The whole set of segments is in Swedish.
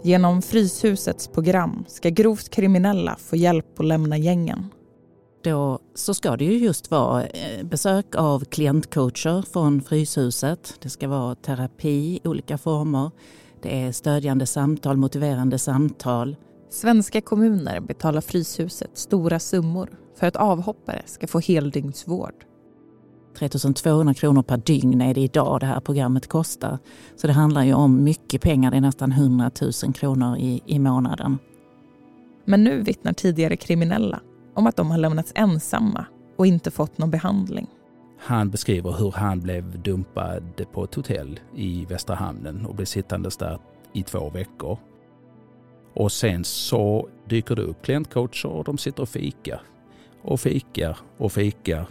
Genom Fryshusets program ska grovt kriminella få hjälp att lämna gängen. Då så ska det ju just vara besök av klientcoacher från Fryshuset. Det ska vara terapi i olika former. Det är stödjande samtal, motiverande samtal. Svenska kommuner betalar Fryshuset stora summor för att avhoppare ska få heldygnsvård. 3 200 kronor per dygn är det idag det här programmet kostar. Så det handlar ju om mycket pengar, det är nästan 100 000 kronor i månaden. Men nu vittnar tidigare kriminella om att de har lämnats ensamma och inte fått någon behandling. Han beskriver hur han blev dumpad på ett hotell i Västra Hamnen och blev sittandes där i 2 veckor. Och sen så dyker det upp klientcoacher och de sitter och fikar. Och fikar och fikar.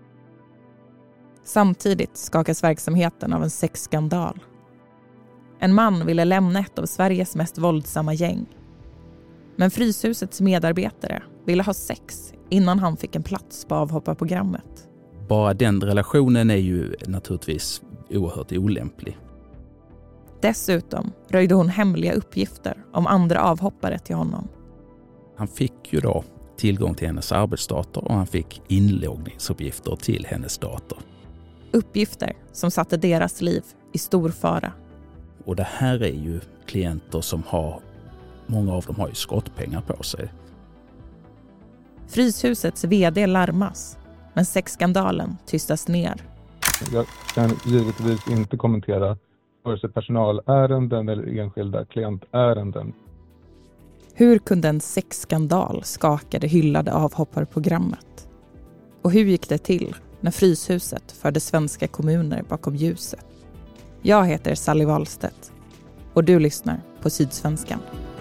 Samtidigt skakas verksamheten av en sexskandal. En man ville lämna ett av Sveriges mest våldsamma gäng. Men Fryshusets medarbetare ville ha sex innan han fick en plats på avhopparprogrammet. Bara den relationen är ju naturligtvis oerhört olämplig. Dessutom röjde hon hemliga uppgifter om andra avhoppare till honom. Han fick ju då tillgång till hennes arbetsdator och han fick inloggningsuppgifter till hennes dator. Uppgifter som satte deras liv i stor fara. Och det här är ju klienter som många av dem har ju skottpengar på sig. Fryshusets vd larmas, men sexskandalen tystas ner. Jag kan givetvis inte kommentera vare sig personalärenden eller enskilda klientärenden. Hur kunde en sexskandal skaka det hyllade avhopparprogrammet? Och hur gick det till när Fryshuset förde svenska kommuner bakom ljuset? Jag heter Sally Wahlstedt och du lyssnar på Sydsvenskan.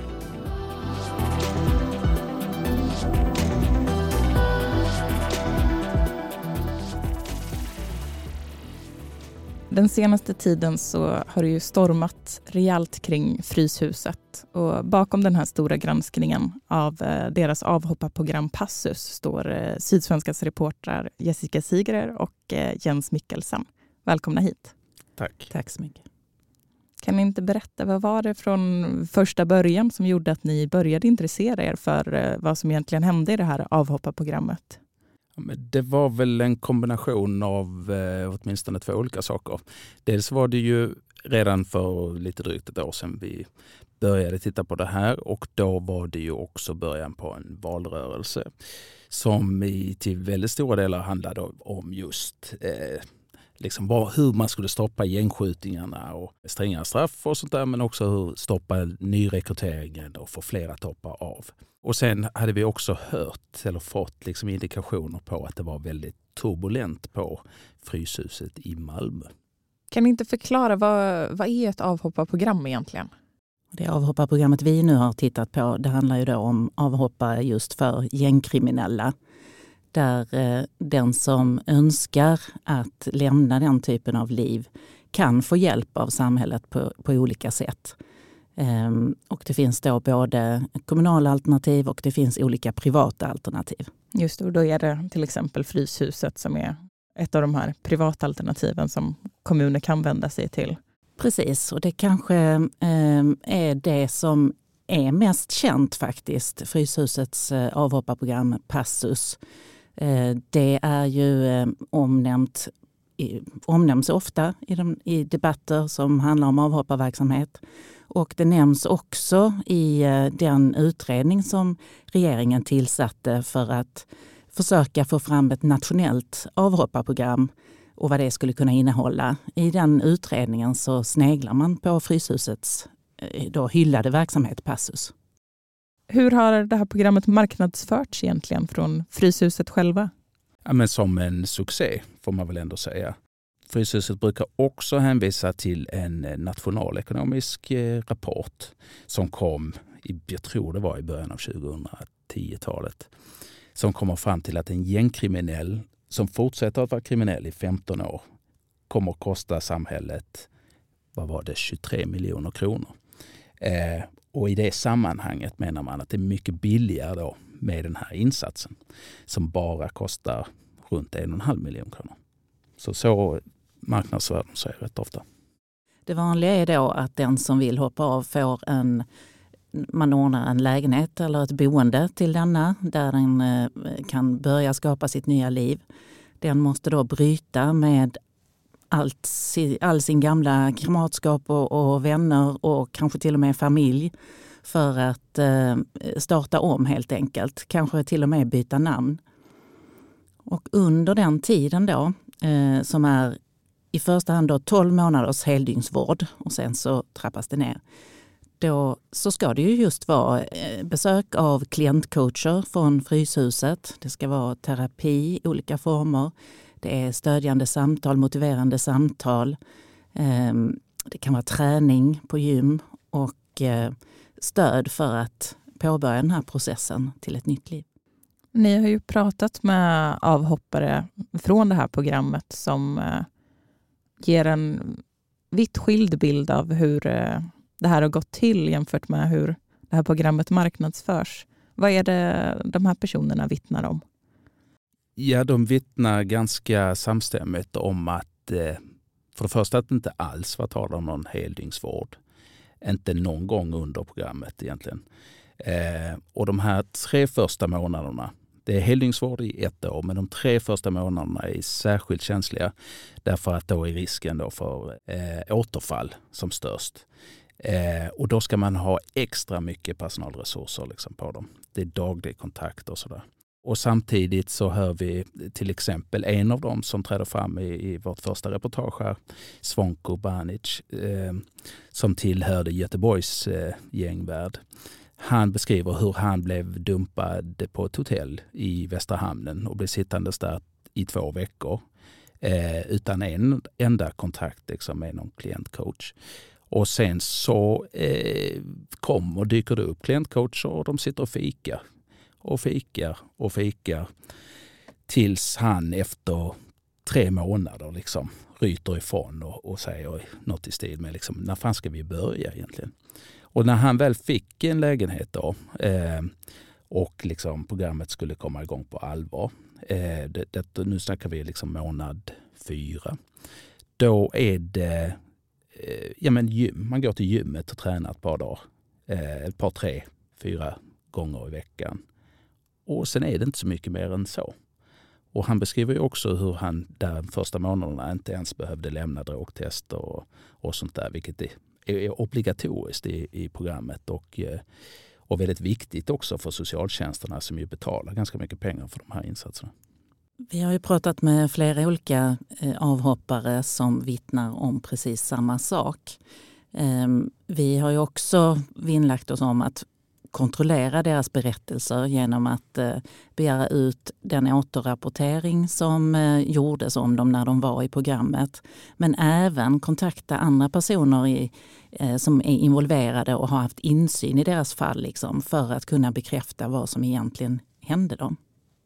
Den senaste tiden så har det ju stormat rejält kring Fryshuset. Och bakom den här stora granskningen av deras avhopparprogram Passus står Sydsvenskans reportrar Jessica Sigrer och Jens Mikkelsen. Välkomna hit. Tack. Tack så mycket. Kan ni inte berätta, vad var det från första början som gjorde att ni började intressera er för vad som egentligen hände i det här avhopparprogrammet? Det var väl en kombination av åtminstone 2 olika saker. Dels var det ju redan för lite drygt ett år sedan vi började titta på det här och då var det ju också början på en valrörelse som till väldigt stora delar handlade om just hur man skulle stoppa gängskjutningarna och strängare straff och sånt där, men också hur stoppa nyrekryteringen och få fler att hoppa av. Och sen hade vi också fått indikationer på att det var väldigt turbulent på Fryshuset i Malmö. Kan ni inte förklara vad är ett avhopparprogram egentligen? Det avhopparprogrammet vi nu har tittat på, det handlar ju då om avhoppare just för gängkriminella. Där den som önskar att lämna den typen av liv kan få hjälp av samhället på olika sätt. Och det finns då både kommunala alternativ och det finns olika privata alternativ. Just det, och då är det till exempel Fryshuset som är ett av de här privata alternativen som kommuner kan vända sig till. Precis, och det kanske är det som är mest känt faktiskt, Fryshusets avhopparprogram Passus. Det är ju omnämns ofta i debatter som handlar om avhopparverksamhet. Och det nämns också i den utredning som regeringen tillsatte för att försöka få fram ett nationellt avhopparprogram och vad det skulle kunna innehålla. I den utredningen så sneglar man på Fryshusets då hyllade verksamhet Passus. Hur har det här programmet marknadsförts egentligen från Fryshuset själva? Ja, men som en succé får man väl ändå säga. Fryshuset brukar också hänvisa till en nationalekonomisk rapport som kom, jag tror det var i början av 2010-talet, som kommer fram till att en gängkriminell som fortsätter att vara kriminell i 15 år kommer att kosta samhället, 23 miljoner kronor. Och i det sammanhanget menar man att det är mycket billigare då med den här insatsen som bara kostar runt 1,5 miljon kronor. Så marknadsvärden säger rätt ofta. Det vanliga är då att den som vill hoppa av får en man ordnar en lägenhet eller ett boende till denna där den kan börja skapa sitt nya liv. Den måste då bryta med all sin gamla kamratskap och vänner och kanske till och med familj för att starta om helt enkelt. Kanske till och med byta namn. Och under den tiden då, som är i första hand då 12 månaders heldygnsvård och sen så trappas det ner. Då så ska det ju just vara besök av klientcoacher från Fryshuset. Det ska vara terapi i olika former. Det är stödjande samtal, motiverande samtal. Det kan vara träning på gym och stöd för att påbörja den här processen till ett nytt liv. Ni har ju pratat med avhoppare från det här programmet som ger en vitt skild bild av hur det här har gått till jämfört med hur det här programmet marknadsförs. Vad är det de här personerna vittnar om? Ja, de vittnar ganska samstämmigt om att för det första att det inte alls var tal om någon heldygnsvård. Inte någon gång under programmet egentligen. Och de här 3 första månaderna, det är heldygnsvård i 1 år, men de 3 första månaderna är särskilt känsliga därför att då är risken då för återfall som störst. Och då ska man ha extra mycket personalresurser liksom på dem. Det är daglig kontakt och sådär. Och samtidigt så hör vi till exempel en av dem som trädde fram i vårt första reportage här, Zvonko Banic, som tillhörde Göteborgs gängvärld. Han beskriver hur han blev dumpad på ett hotell i Västra hamnen och blev sittandes där i 2 veckor utan en enda kontakt liksom, med någon klientcoach. Och sen så dyker det upp klientcoacher och de sitter och fikar tills han efter 3 månader liksom ryter ifrån och säger något i stil med liksom, när fan ska vi börja egentligen? Och när han väl fick en lägenhet då och liksom programmet skulle komma igång på allvar, nu snackar vi liksom månad 4, då är det gym. Man går till gymmet och tränar ett par dagar, ett par 3-4 gånger i veckan. Och sen är det inte så mycket mer än så. Och han beskriver ju också hur han där de första månaderna inte ens behövde lämna drogtester och sånt där, vilket är obligatoriskt i programmet och väldigt viktigt också för socialtjänsterna som ju betalar ganska mycket pengar för de här insatserna. Vi har ju pratat med flera olika avhoppare som vittnar om precis samma sak. Vi har ju också vinnlagt oss om att kontrollera deras berättelser genom att begära ut den återrapportering som gjordes om dem när de var i programmet. Men även kontakta andra personer som är involverade och har haft insyn i deras fall liksom, för att kunna bekräfta vad som egentligen hände dem.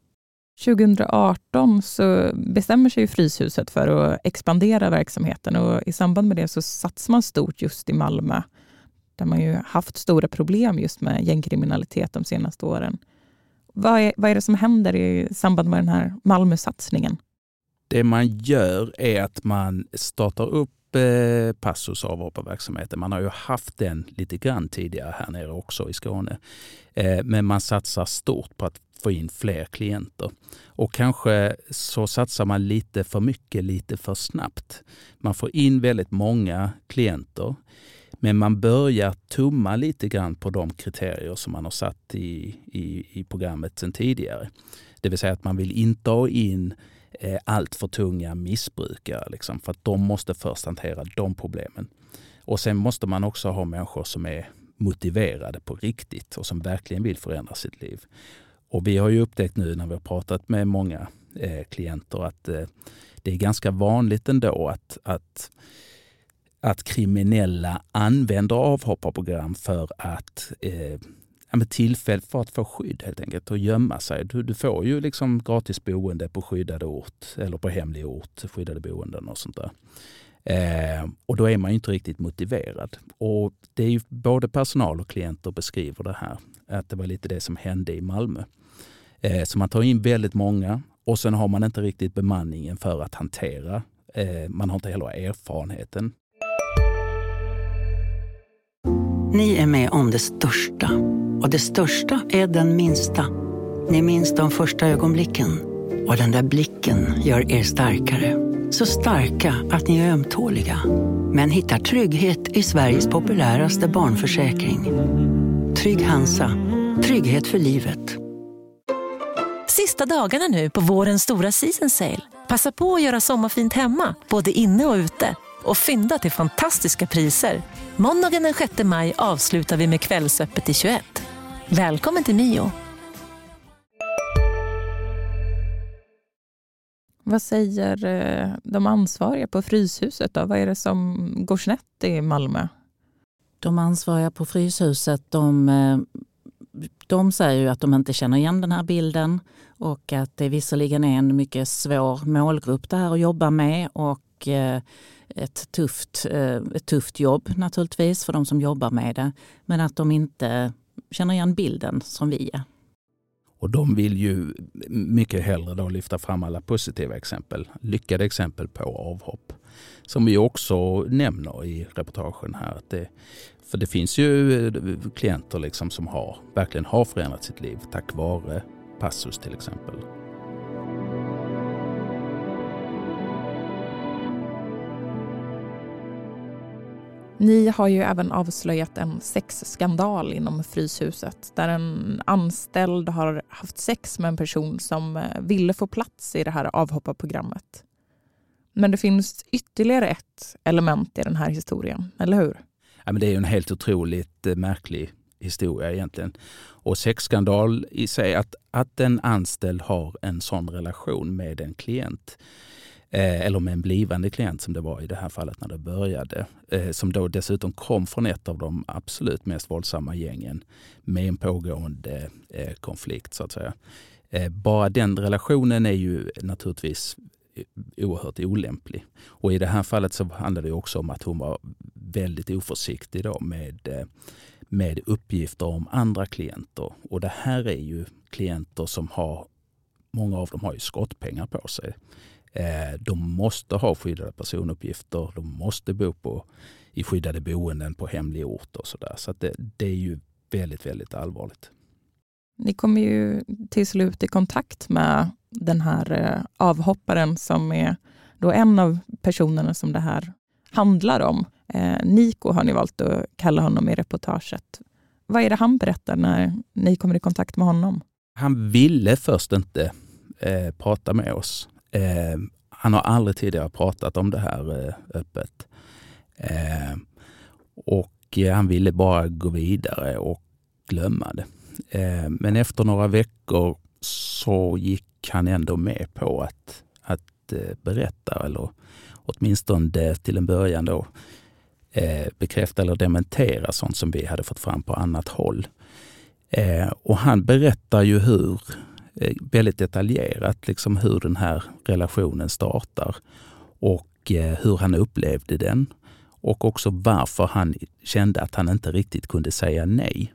2018 så bestämmer sig Fryshuset för att expandera verksamheten och i samband med det så satsar man stort just i Malmö. Där man ju haft stora problem just med gängkriminalitet de senaste åren. Vad är det som händer i samband med den här Malmö-satsningen? Det man gör är att man startar upp Passus avhopparverksamheten. Man har ju haft den lite grann tidigare här nere också i Skåne. Men man satsar stort på att få in fler klienter. Och kanske så satsar man lite för mycket, lite för snabbt. Man får in väldigt många klienter. Men man börjar tumma lite grann på de kriterier som man har satt i programmet sedan tidigare. Det vill säga att man vill inte ha in allt för tunga missbrukare. Liksom, för att de måste först hantera de problemen. Och sen måste man också ha människor som är motiverade på riktigt och som verkligen vill förändra sitt liv. Och vi har ju upptäckt nu när vi har pratat med många klienter att det är ganska vanligt ändå att kriminella använder avhopparprogram för att tillfället för att få skydd helt enkelt och gömma sig. Du får ju liksom gratis boende på skyddad ort eller på hemlig ort, skyddade boenden och sånt där. Och då är man ju inte riktigt motiverad. Och det är ju både personal och klienter beskriver det här, att det var lite det som hände i Malmö. Så man tar in väldigt många och sen har man inte riktigt bemanningen för att hantera. Man har inte heller erfarenheten. Ni är med om det största. Och det största är den minsta. Ni minns de första ögonblicken. Och den där blicken gör er starkare. Så starka att ni är ömtåliga. Men hittar trygghet i Sveriges populäraste barnförsäkring. Trygg Hansa. Trygghet för livet. Sista dagarna nu på vårens stora season sale. Passa på att göra sommarfint hemma, både inne och ute. Och fynda till fantastiska priser. Måndagen den 6 maj avslutar vi med Kvällsöppet i 21. Välkommen till Mio. Vad säger de ansvariga på Fryshuset då? Vad är det som går snett i Malmö? De ansvariga på Fryshuset, de säger ju att de inte känner igen den här bilden och att det visserligen är en mycket svår målgrupp det här att jobba med och ett tufft jobb naturligtvis för de som jobbar med det, men att de inte känner igen bilden som vi är. Och de vill ju mycket hellre då lyfta fram alla positiva exempel, lyckade exempel på avhopp. Som vi också nämner i reportagen här. För det finns ju klienter liksom som verkligen har förändrat sitt liv tack vare Passus till exempel. Ni har ju även avslöjat en sexskandal inom Fryshuset där en anställd har haft sex med en person som ville få plats i det här avhopparprogrammet. Men det finns ytterligare ett element i den här historien, eller hur? Ja, men det är ju en helt otroligt märklig historia egentligen. Och sexskandal i sig, att en anställd har en sån relation med en klient eller med en blivande klient som det var i det här fallet när det började, som då dessutom kom från ett av de absolut mest våldsamma gängen med en pågående konflikt så att säga. Bara den relationen är ju naturligtvis oerhört olämplig. Och i det här fallet så handlar det också om att hon var väldigt oförsiktig då med uppgifter om andra klienter. Och det här är ju klienter som många av dem har ju skottpengar på sig. De måste ha skyddade personuppgifter, de måste bo i skyddade boenden på hemlig ort och sådär. Så att det är ju väldigt, väldigt allvarligt. Ni kommer ju till slut i kontakt med den här avhopparen som är då en av personerna som det här handlar om. Nico har ni valt att kalla honom i reportaget. Vad är det han berättar när ni kommer i kontakt med honom? Han ville först inte prata med oss. Han har aldrig tidigare pratat om det här öppet. Och han ville bara gå vidare och glömma det. Men efter några veckor så gick han ändå med på att berätta, eller åtminstone till en början då bekräfta eller dementera sånt som vi hade fått fram på annat håll. Och han berättar ju väldigt detaljerat liksom hur den här relationen startar och hur han upplevde den och också varför han kände att han inte riktigt kunde säga nej.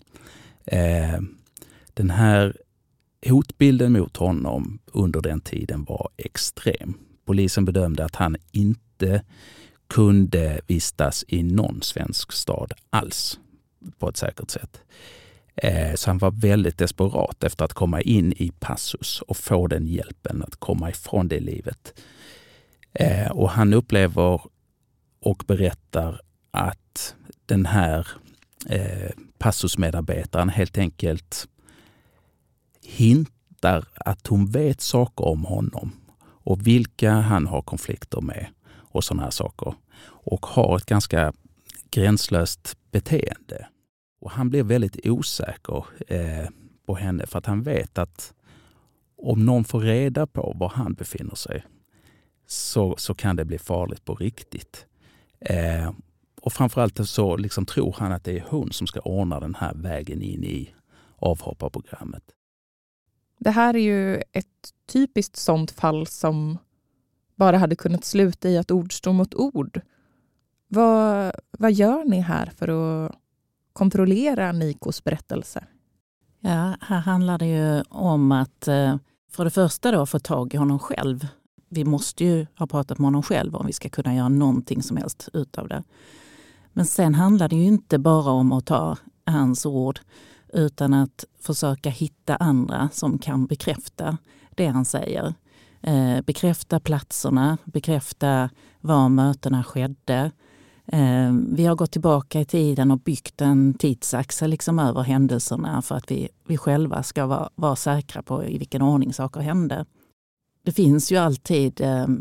Den här hotbilden mot honom under den tiden var extrem. Polisen bedömde att han inte kunde vistas i någon svensk stad alls på ett säkert sätt. Så han var väldigt desperat efter att komma in i Passus och få den hjälpen att komma ifrån det livet. Och han upplever och berättar att den här Passus-medarbetaren helt enkelt hintar att hon vet saker om honom och vilka han har konflikter med och sådana här saker. Och har ett ganska gränslöst beteende. Och han blir väldigt osäker på henne för att han vet att om någon får reda på var han befinner sig så kan det bli farligt på riktigt. Och framförallt så liksom tror han att det är hon som ska ordna den här vägen in i avhopparprogrammet. Det här är ju ett typiskt sånt fall som bara hade kunnat sluta i att ord står mot ord. Vad gör ni här för att kontrollera Nikos berättelse? Ja, här handlar det ju om att för det första då få tag i honom själv. Vi måste ju ha pratat med honom själv om vi ska kunna göra någonting som helst utav det. Men sen handlar det ju inte bara om att ta hans ord utan att försöka hitta andra som kan bekräfta det han säger. Bekräfta platserna, bekräfta var mötena skedde. Vi har gått tillbaka i tiden och byggt en tidsaxel liksom över händelserna för att vi själva ska vara säkra på i vilken ordning saker hände. Det finns ju alltid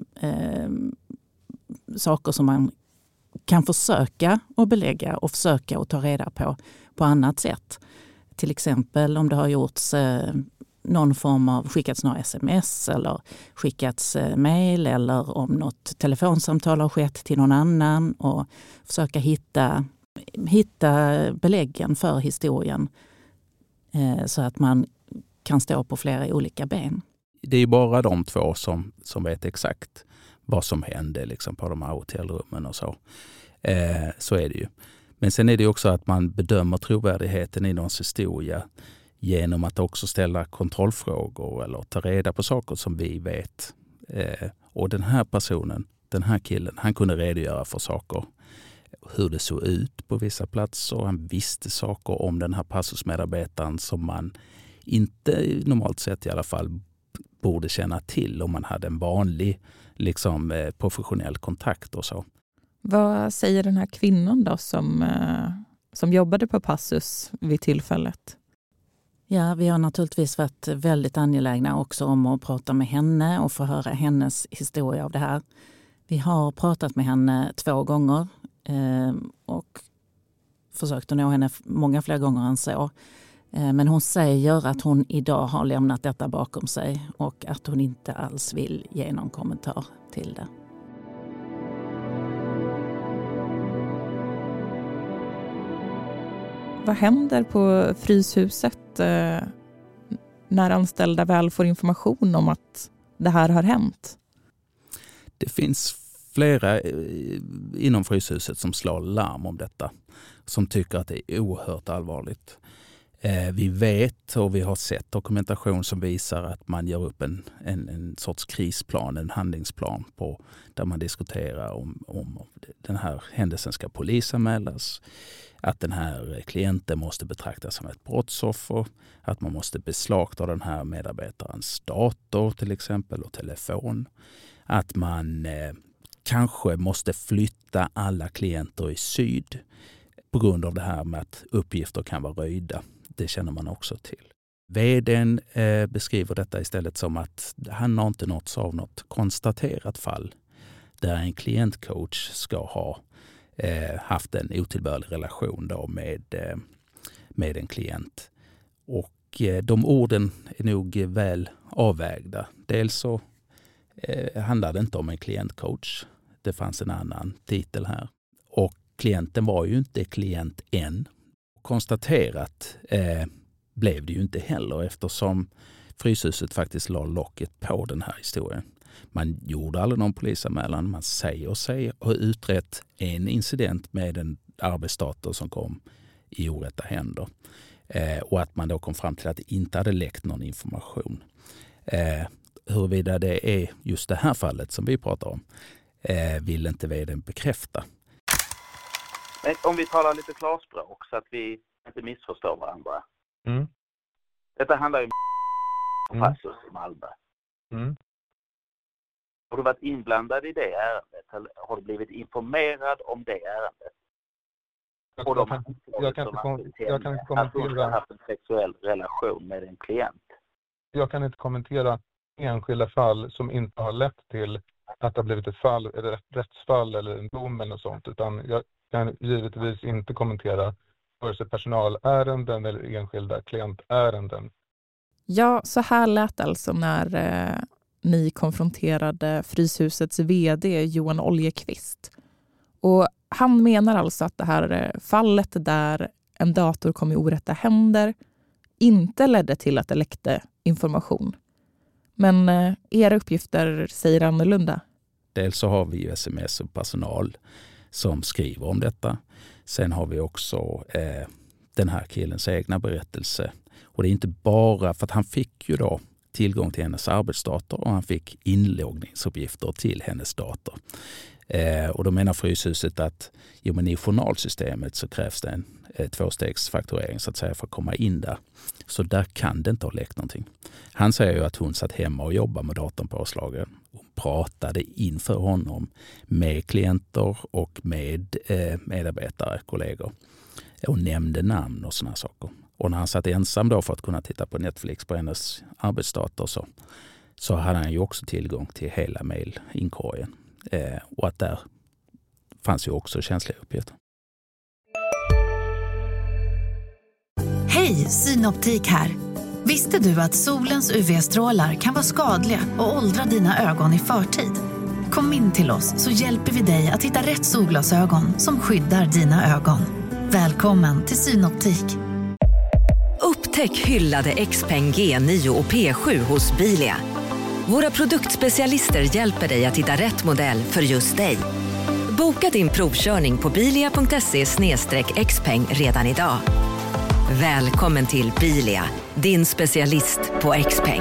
saker som man kan försöka att belägga och försöka att ta reda på annat sätt. Till exempel om det har gjorts någon form av skickats några sms eller skickats mejl eller om något telefonsamtal har skett till någon annan och försöka hitta beläggen för historien så att man kan stå på flera olika ben. Det är ju bara de två som vet exakt vad som hände liksom på de här hotellrummen och så. Så är det ju. Men sen är det också att man bedömer trovärdigheten i någons historia genom att också ställa kontrollfrågor eller ta reda på saker som vi vet. Och den här personen, den här killen, han kunde redogöra för saker. Hur det såg ut på vissa platser. Han visste saker om den här passusmedarbetaren som man inte normalt sett i alla fall borde känna till om man hade en vanlig liksom, professionell kontakt och så. Vad säger den här kvinnan då som jobbade på Passus vid tillfället? Ja, vi har naturligtvis varit väldigt angelägna också om att prata med henne och få höra hennes historia av det här. Vi har pratat med henne 2 gånger och försökt att nå henne många fler gånger än så. Men hon säger att hon idag har lämnat detta bakom sig och att hon inte alls vill ge någon kommentar till det. Vad händer på Fryshuset när anställda väl får information om att det här har hänt? Det finns flera inom Fryshuset som slår larm om detta. Som tycker att det är oerhört allvarligt. Vi vet och vi har sett dokumentation som visar att man gör upp en sorts krisplan, en handlingsplan där man diskuterar om den här händelsen ska polisanmälas. Att den här klienten måste betraktas som ett brottsoffer. Att man måste beslagta den här medarbetarens dator till exempel och telefon. Att man kanske måste flytta alla klienter i syd på grund av det här med att uppgifter kan vara röjda. Det känner man också till. VD:n beskriver detta istället som att han har inte nåtts av något konstaterat fall där en klientcoach ska ha haft en otillbörlig relation då med en klient. Och de orden är nog väl avvägda. Dels så handlar det inte om en klientcoach. Det fanns en annan titel här. Och klienten var ju inte klient än. Konstaterat blev det ju inte heller eftersom Fryshuset faktiskt la locket på den här historien. Man gjorde aldrig någon polisanmälan. Man säger sig ha utrett en incident med en arbetsdator som kom i orätta händer. Och att man då kom fram till att det inte hade läckt någon information. Huruvida det är just det här fallet som vi pratar om vill inte VD:n bekräfta. Men om vi talar lite klarspråk så att vi inte missförstår varandra. Mm. Detta handlar ju om Passus i Malmö. Mm. Har du varit inblandad i det ärendet? Eller har du blivit informerad om det ärendet? Jag kan inte kommentera. Att du har haft en sexuell relation med en klient. Jag kan inte kommentera enskilda fall som inte har lett till att det har blivit ett fall, eller ett rättsfall eller en dom eller något sånt. Utan jag kan givetvis inte kommentera vare sig personalärenden eller enskilda klientärenden. Ja, så här lät alltså när ni konfronterade Fryshusets vd Johan Oljekvist. Och han menar alltså att det här fallet där en dator kom i orätta händer inte ledde till att det läckte information. Men era uppgifter säger annorlunda. Dels så har vi sms och personal som skriver om detta. Sen har vi också den här killens egna berättelse. Och det är inte bara för att han fick ju då tillgång till hennes arbetsdator och han fick inloggningsuppgifter till hennes dator. Och då menar Fryshuset att men i journalsystemet så krävs det en tvåstegsfakturering så att säga för att komma in där. Så där kan det inte ha läckt någonting. Han säger ju att hon satt hemma och jobbade med datorn på påslagen. Hon pratade inför honom med klienter och med medarbetare, kollegor. Och nämnde namn och sådana saker. Och när han satt ensam då för att kunna titta på Netflix på hennes arbetsdator så hade han ju också tillgång till hela mejlinkorgen. Och att där fanns ju också känsliga uppgifter. Hej, Synoptik här. Visste du att solens UV-strålar kan vara skadliga och åldra dina ögon i förtid? Kom in till oss så hjälper vi dig att hitta rätt solglasögon som skyddar dina ögon. Välkommen till Synoptik. Upptäck hyllade XPeng G9 och P7 hos Bilia. Våra produktspecialister hjälper dig att hitta rätt modell för just dig. Boka din provkörning på bilia.se/xpeng redan idag. Välkommen till Bilia, din specialist på XPeng.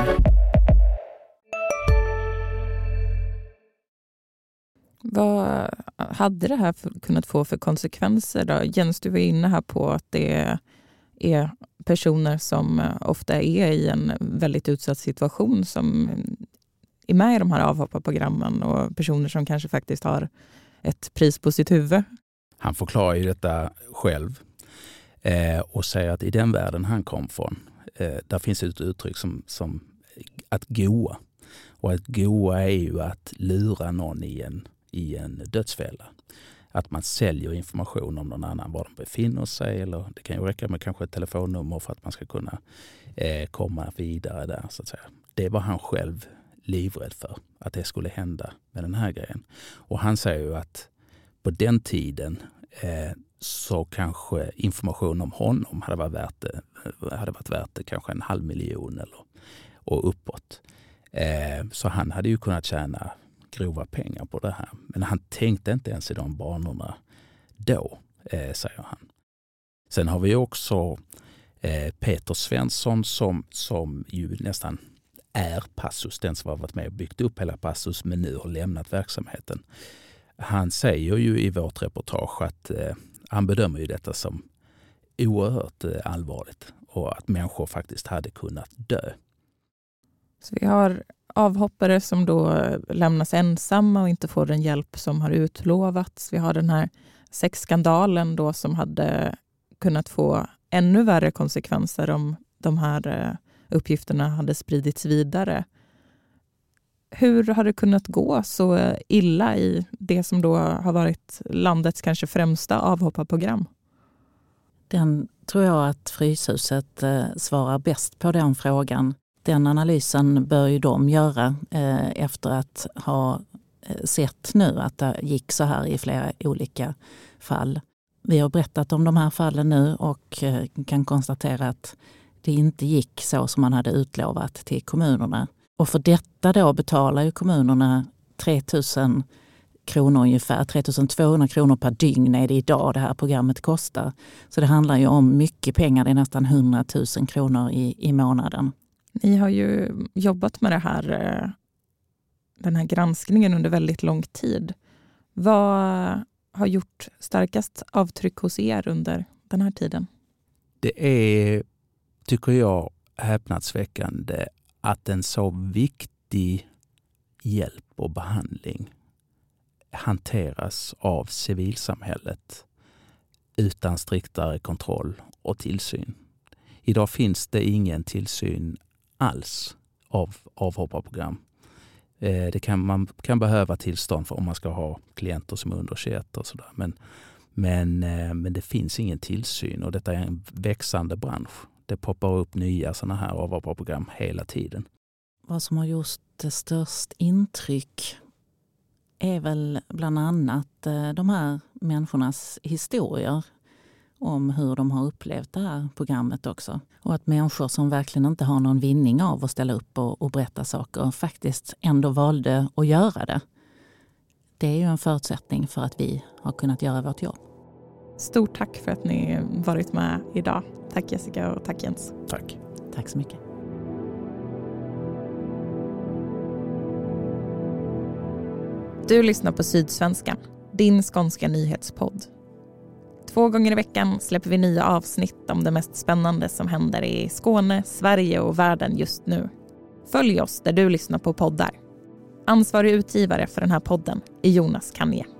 Vad hade det här kunnat få för konsekvenser då? Jens, du var inne här på att det är personer som ofta är i en väldigt utsatt situation som är med i de här avhopparprogrammen och personer som kanske faktiskt har ett pris på sitt huvud. Han förklarar ju detta själv och säger att i den världen han kom från där finns ett uttryck som att goa. Och att goa är ju att lura någon i en dödsfälla. Att man säljer information om någon annan, var de befinner sig. Eller det kan ju räcka med kanske ett telefonnummer för att man ska kunna komma vidare där. Så att säga. Det var han själv livrädd för, att det skulle hända med den här grejen. Och han säger ju att på den tiden så kanske information om honom hade varit värt kanske 500 000 och uppåt. Så han hade ju kunnat tjäna grova pengar på det här. Men han tänkte inte ens i de banorna då, säger han. Sen har vi också Peter Svensson som ju nästan är Passus, den som har varit med och byggt upp hela Passus men nu har lämnat verksamheten. Han säger ju i vårt reportage att han bedömer ju detta som oerhört allvarligt och att människor faktiskt hade kunnat dö. Så vi har avhoppare som då lämnas ensamma och inte får den hjälp som har utlovats. Vi har den här sexskandalen då som hade kunnat få ännu värre konsekvenser om de här uppgifterna hade spridits vidare. Hur har det kunnat gå så illa i det som då har varit landets kanske främsta avhopparprogram? Den tror jag att Fryshuset svarar bäst på den frågan. Den analysen bör ju de göra efter att ha sett nu att det gick så här i flera olika fall. Vi har berättat om de här fallen nu och kan konstatera att det inte gick så som man hade utlovat till kommunerna. Och för detta då betalar ju kommunerna 3 000 kronor ungefär, 3 200 kronor per dygn är det idag det här programmet kostar. Så det handlar ju om mycket pengar, det är nästan 100 000 kronor i månaden. Ni har ju jobbat med den här granskningen under väldigt lång tid. Vad har gjort starkast avtryck hos er under den här tiden? Det är, tycker jag, häpnadsväckande att en så viktig hjälp och behandling hanteras av civilsamhället utan striktare kontroll och tillsyn. Idag finns det ingen tillsyn alls av avhopparprogram. Man kan behöva tillstånd för om man ska ha klienter som är under 21 och sådär. Men det finns ingen tillsyn och detta är en växande bransch. Det poppar upp nya sådana här avhopparprogram hela tiden. Vad som har gjort det störst intryck är väl bland annat de här människornas historier om hur de har upplevt det här programmet också. Och att människor som verkligen inte har någon vinning av att ställa upp och berätta saker faktiskt ändå valde att göra det. Det är ju en förutsättning för att vi har kunnat göra vårt jobb. Stort tack för att ni varit med idag. Tack Jessica och tack Jens. Tack. Tack så mycket. Du lyssnar på Sydsvenskan, din skånska nyhetspodd. 2 gånger i veckan släpper vi nya avsnitt om det mest spännande som händer i Skåne, Sverige och världen just nu. Följ oss där du lyssnar på poddar. Ansvarig utgivare för den här podden är Jonas Kanje.